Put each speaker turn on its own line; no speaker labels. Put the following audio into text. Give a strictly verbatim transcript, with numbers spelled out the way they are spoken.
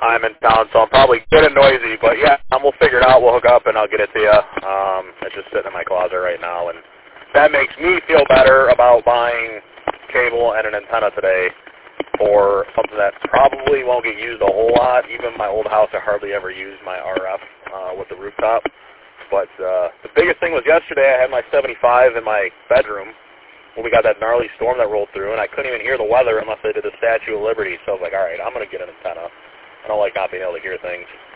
I'm in town, so I'm probably good and noisy. But yeah, um, we'll figure it out. We'll hook up, and I'll get it to you. Um, it's just sitting in my closet right now, and that makes me feel better about buying cable and an antenna today for something that probably won't get used a whole lot. Even my old house, I hardly ever used my R F uh, with the rooftop. But uh, the biggest thing was yesterday I had my seventy-five in my bedroom when we got that gnarly storm that rolled through, and I couldn't even hear the weather unless I did the Statue of Liberty. So I was like, all right, I'm going to get an antenna. I don't like not being able to hear things.